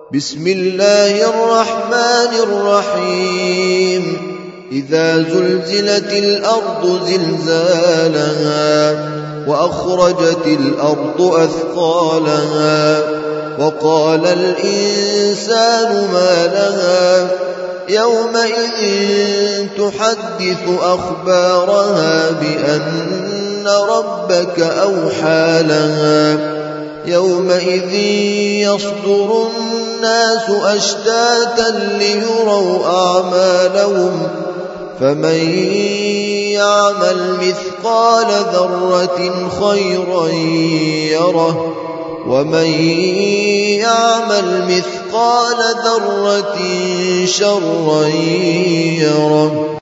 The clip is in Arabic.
بسم الله الرحمن الرحيم إذا زلزلت الأرض زلزالها وأخرجت الأرض أثقالها وقال الإنسان ما لها يومئذ تحدث أخبارها بأن ربك أوحى لها يومئذ يصدر الناس أشتاتا ليروا أعمالهم فمن يعمل مثقال ذرة خيرا يره ومن يعمل مثقال ذرة شرا يره.